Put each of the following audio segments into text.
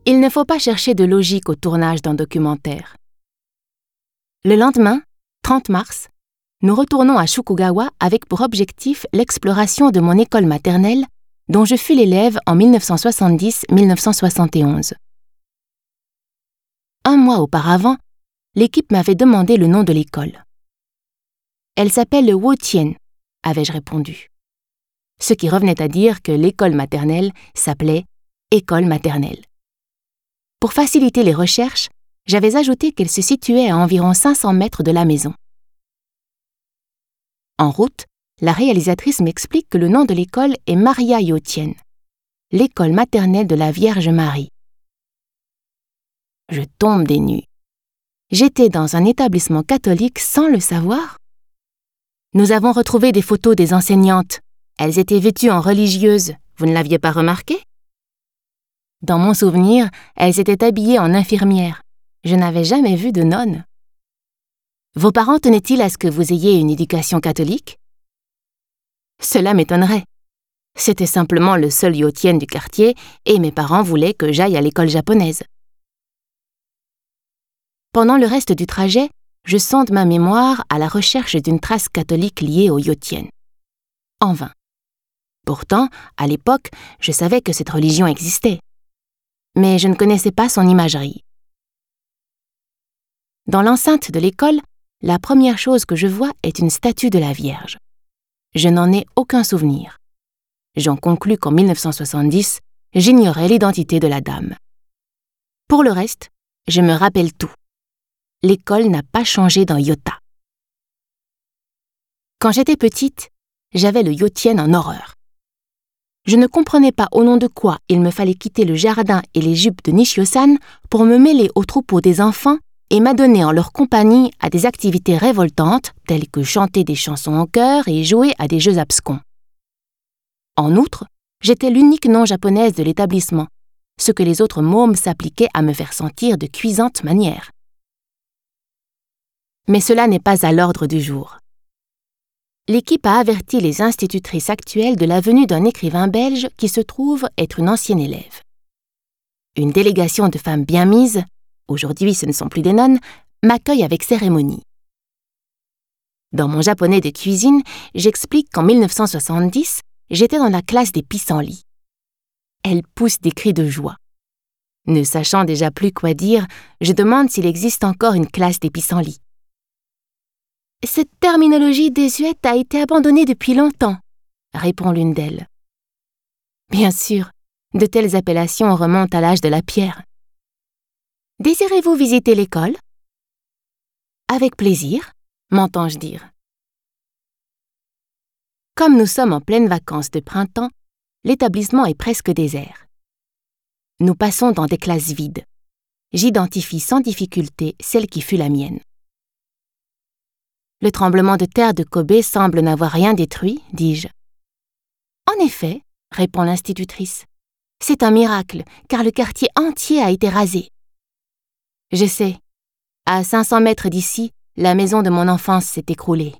Il ne faut pas chercher de logique au tournage d'un documentaire. Le lendemain, 30 mars, nous retournons à Shukugawa avec pour objectif l'exploration de mon école maternelle dont je fus l'élève en 1970-1971. Un mois auparavant, l'équipe m'avait demandé le nom de l'école. Elle s'appelle le Wotien, avais-je répondu. Ce qui revenait à dire que l'école maternelle s'appelait école maternelle. Pour faciliter les recherches, j'avais ajouté qu'elle se situait à environ 500 mètres de la maison. En route, la réalisatrice m'explique que le nom de l'école est Maria Yotien, l'école maternelle de la Vierge Marie. Je tombe des nues. J'étais dans un établissement catholique sans le savoir. Nous avons retrouvé des photos des enseignantes. Elles étaient vêtues en religieuses. Vous ne l'aviez pas remarqué? Dans mon souvenir, elles étaient habillées en infirmières. Je n'avais jamais vu de nonne. Vos parents tenaient-ils à ce que vous ayez une éducation catholique? Cela m'étonnerait. C'était simplement le seul Yotien du quartier et mes parents voulaient que j'aille à l'école japonaise. Pendant le reste du trajet, je sonde ma mémoire à la recherche d'une trace catholique liée au Yotien. En vain. Pourtant, à l'époque, je savais que cette religion existait. Mais je ne connaissais pas son imagerie. Dans l'enceinte de l'école, la première chose que je vois est une statue de la Vierge. Je n'en ai aucun souvenir. J'en conclus qu'en 1970, j'ignorais l'identité de la dame. Pour le reste, je me rappelle tout. L'école n'a pas changé d'un iota. Quand j'étais petite, j'avais le Yotien en horreur. Je ne comprenais pas au nom de quoi il me fallait quitter le jardin et les jupes de Nishio-san pour me mêler au troupeau des enfants et m'adonner en leur compagnie à des activités révoltantes telles que chanter des chansons en chœur et jouer à des jeux abscons. En outre, j'étais l'unique non-japonaise de l'établissement, ce que les autres mômes s'appliquaient à me faire sentir de cuisantes manières. Mais cela n'est pas à l'ordre du jour. L'équipe a averti les institutrices actuelles de la venue d'un écrivain belge qui se trouve être une ancienne élève. Une délégation de femmes bien mises, aujourd'hui ce ne sont plus des nonnes, m'accueille avec cérémonie. Dans mon japonais de cuisine, j'explique qu'en 1970, j'étais dans la classe des pissenlits. Elle pousse des cris de joie. Ne sachant déjà plus quoi dire, je demande s'il existe encore une classe des pissenlits. Cette terminologie désuète a été abandonnée depuis longtemps, répond l'une d'elles. Bien sûr, de telles appellations remontent à l'âge de la pierre. Désirez-vous visiter l'école? Avec plaisir, m'entends-je dire. Comme nous sommes en pleines vacances de printemps, l'établissement est presque désert. Nous passons dans des classes vides. J'identifie sans difficulté celle qui fut la mienne. Le tremblement de terre de Kobe semble n'avoir rien détruit, dis-je. En effet, répond l'institutrice. C'est un miracle, car le quartier entier a été rasé. Je sais. À 500 mètres d'ici, la maison de mon enfance s'est écroulée.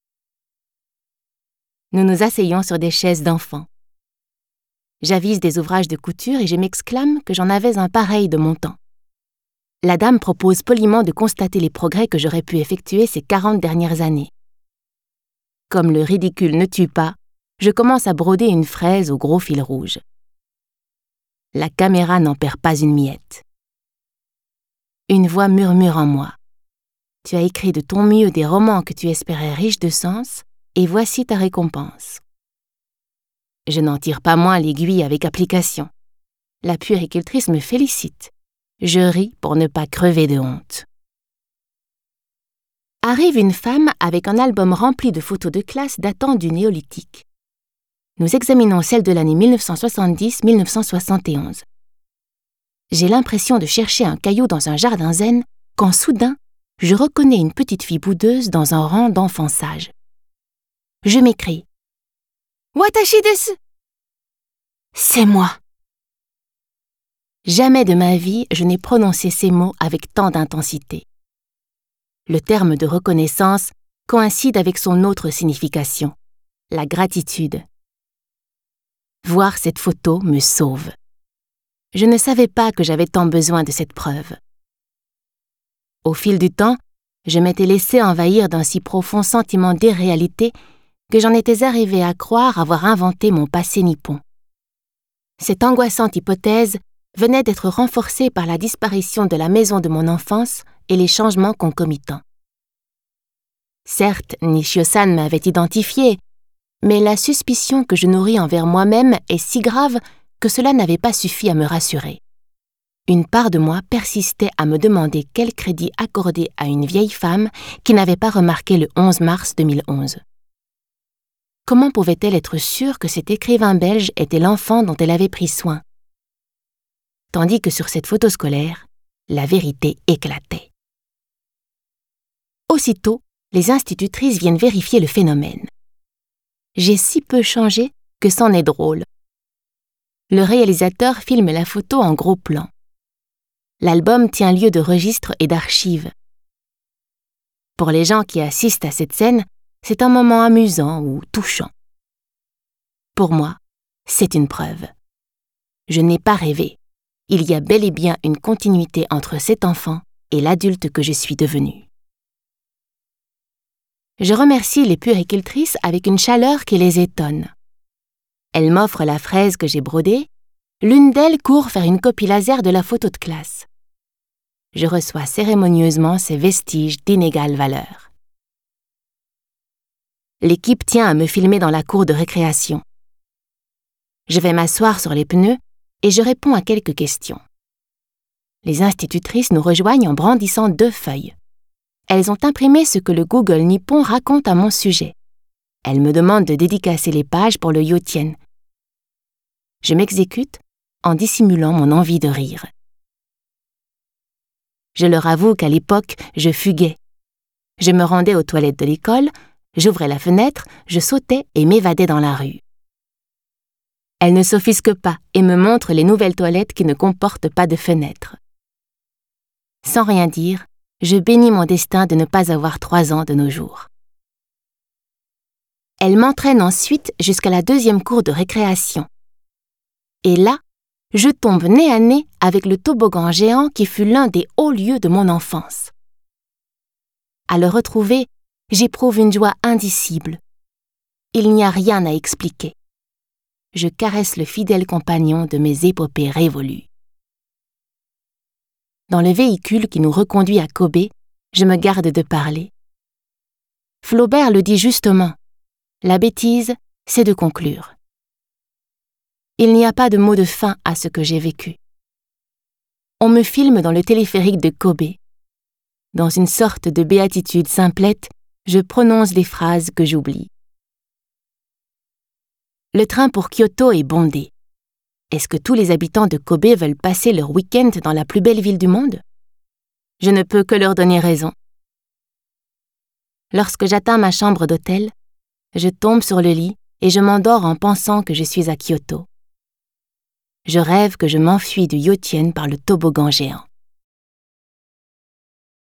Nous nous asseyons sur des chaises d'enfants. J'avise des ouvrages de couture et je m'exclame que j'en avais un pareil de mon temps. La dame propose poliment de constater les progrès que j'aurais pu effectuer ces 40 dernières années. Comme le ridicule ne tue pas, je commence à broder une fraise au gros fil rouge. La caméra n'en perd pas une miette. Une voix murmure en moi. Tu as écrit de ton mieux des romans que tu espérais riches de sens, et voici ta récompense. Je n'en tire pas moins l'aiguille avec application. La puéricultrice me félicite. Je ris pour ne pas crever de honte. Arrive une femme avec un album rempli de photos de classe datant du néolithique. Nous examinons celle de l'année 1970-1971. J'ai l'impression de chercher un caillou dans un jardin zen quand soudain, je reconnais une petite fille boudeuse dans un rang d'enfants sages. Je m'écrie « Watashi desu !» C'est moi. Jamais de ma vie je n'ai prononcé ces mots avec tant d'intensité. Le terme de reconnaissance coïncide avec son autre signification, la gratitude. Voir cette photo me sauve. Je ne savais pas que j'avais tant besoin de cette preuve. Au fil du temps, je m'étais laissé envahir d'un si profond sentiment d'irréalité que j'en étais arrivé à croire avoir inventé mon passé nippon. Cette angoissante hypothèse venait d'être renforcée par la disparition de la maison de mon enfance et les changements concomitants. Certes, Nishio-san m'avait identifié, mais la suspicion que je nourris envers moi-même est si grave que cela n'avait pas suffi à me rassurer. Une part de moi persistait à me demander quel crédit accorder à une vieille femme qui n'avait pas remarqué le 11 mars 2011. Comment pouvait-elle être sûre que cet écrivain belge était l'enfant dont elle avait pris soin? Tandis que sur cette photo scolaire, la vérité éclatait. Aussitôt, les institutrices viennent vérifier le phénomène. J'ai si peu changé que c'en est drôle. Le réalisateur filme la photo en gros plan. L'album tient lieu de registre et d'archives. Pour les gens qui assistent à cette scène, c'est un moment amusant ou touchant. Pour moi, c'est une preuve. Je n'ai pas rêvé. Il y a bel et bien une continuité entre cet enfant et l'adulte que je suis devenue. Je remercie les puéricultrices avec une chaleur qui les étonne. Elles m'offrent la fraise que j'ai brodée. L'une d'elles court faire une copie laser de la photo de classe. Je reçois cérémonieusement ces vestiges d'inégale valeur. L'équipe tient à me filmer dans la cour de récréation. Je vais m'asseoir sur les pneus et je réponds à quelques questions. Les institutrices nous rejoignent en brandissant 2 feuilles. Elles ont imprimé ce que le Google Nippon raconte à mon sujet. Elles me demandent de dédicacer les pages pour le Yotien. Je m'exécute en dissimulant mon envie de rire. Je leur avoue qu'à l'époque, je fuguais. Je me rendais aux toilettes de l'école, j'ouvrais la fenêtre, je sautais et m'évadais dans la rue. Elles ne s'offusquent pas et me montrent les nouvelles toilettes qui ne comportent pas de fenêtres. Sans rien dire, je bénis mon destin de ne pas avoir 3 ans de nos jours. Elles m'entraînent ensuite jusqu'à la 2e cour de récréation. Et là, je tombe nez à nez avec le toboggan géant qui fut l'un des hauts lieux de mon enfance. À le retrouver, j'éprouve une joie indicible. Il n'y a rien à expliquer. Je caresse le fidèle compagnon de mes épopées révolues. Dans le véhicule qui nous reconduit à Kobe, je me garde de parler. Flaubert le dit justement, la bêtise, c'est de conclure. Il n'y a pas de mot de fin à ce que j'ai vécu. On me filme dans le téléphérique de Kobe. Dans une sorte de béatitude simplette, je prononce des phrases que j'oublie. Le train pour Kyoto est bondé. Est-ce que tous les habitants de Kobe veulent passer leur week-end dans la plus belle ville du monde? Je ne peux que leur donner raison. Lorsque j'atteins ma chambre d'hôtel, je tombe sur le lit et je m'endors en pensant que je suis à Kyoto. Je rêve que je m'enfuis du Yotien par le toboggan géant.